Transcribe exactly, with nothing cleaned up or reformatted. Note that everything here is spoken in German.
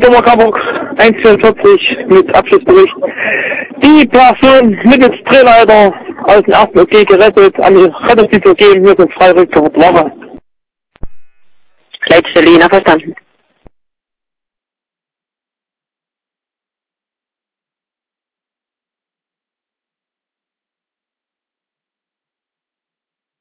Thomas Kabuk, eins vierundvierzig mit Abschlussbericht. Die Person mittels Drehleiter aus dem ersten O G gerettet, an die Rettungsdienst gegeben, wir sind frei rückgehört. Leitstelle, verstanden.